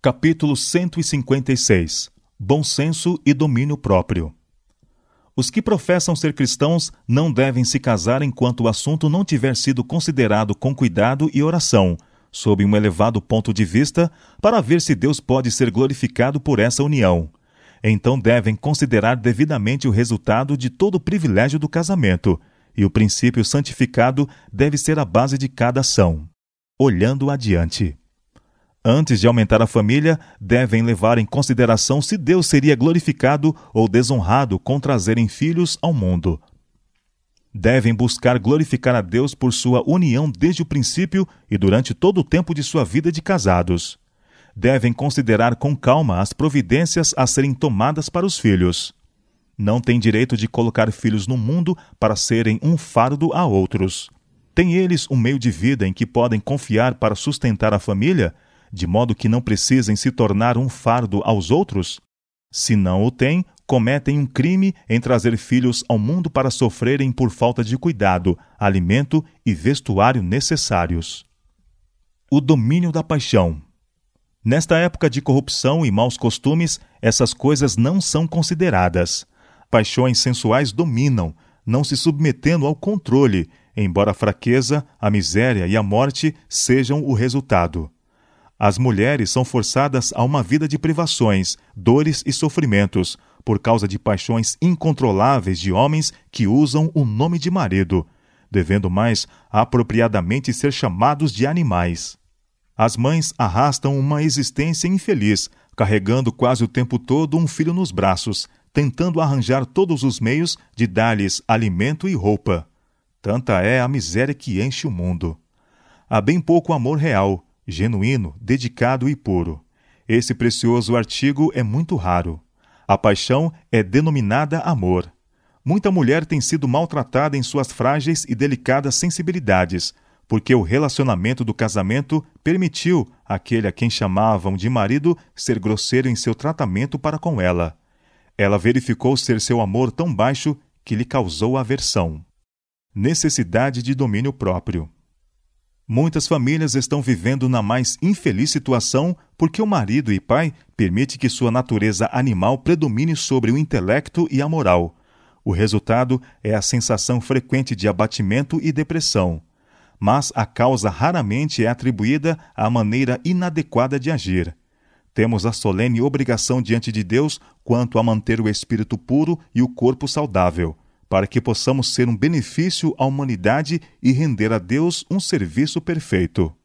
Capítulo 156. Bom senso e domínio próprio. Os que professam ser cristãos não devem se casar enquanto o assunto não tiver sido considerado com cuidado e oração, sob um elevado ponto de vista, para ver se Deus pode ser glorificado por essa união. Então devem considerar devidamente o resultado de todo o privilégio do casamento, e o princípio santificado deve ser a base de cada ação. Olhando adiante. Antes de aumentar a família, devem levar em consideração se Deus seria glorificado ou desonrado com trazerem filhos ao mundo. Devem buscar glorificar a Deus por sua união desde o princípio e durante todo o tempo de sua vida de casados. Devem considerar com calma as providências a serem tomadas para os filhos. Não têm direito de colocar filhos no mundo para serem um fardo a outros. Têm eles um meio de vida em que podem confiar para sustentar a família, de modo que não precisem se tornar um fardo aos outros? Se não o têm, cometem um crime em trazer filhos ao mundo para sofrerem por falta de cuidado, alimento e vestuário necessários. O domínio da paixão. Nesta época de corrupção e maus costumes, essas coisas não são consideradas. Paixões sensuais dominam, não se submetendo ao controle, embora a fraqueza, a miséria e a morte sejam o resultado. As mulheres são forçadas a uma vida de privações, dores e sofrimentos, por causa de paixões incontroláveis de homens que usam o nome de marido, devendo mais apropriadamente ser chamados de animais. As mães arrastam uma existência infeliz, carregando quase o tempo todo um filho nos braços, tentando arranjar todos os meios de dar-lhes alimento e roupa. Tanta é a miséria que enche o mundo. Há bem pouco amor real, genuíno, dedicado e puro. Esse precioso artigo é muito raro. A paixão é denominada amor. Muita mulher tem sido maltratada em suas frágeis e delicadas sensibilidades, porque o relacionamento do casamento permitiu àquele a quem chamavam de marido ser grosseiro em seu tratamento para com ela. Ela verificou ser seu amor tão baixo que lhe causou aversão. Necessidade de domínio próprio. Muitas famílias estão vivendo na mais infeliz situação porque o marido e pai permite que sua natureza animal predomine sobre o intelecto e a moral. O resultado é a sensação frequente de abatimento e depressão. Mas a causa raramente é atribuída à maneira inadequada de agir. Temos a solene obrigação diante de Deus quanto a manter o espírito puro e o corpo saudável, para que possamos ser um benefício à humanidade e render a Deus um serviço perfeito.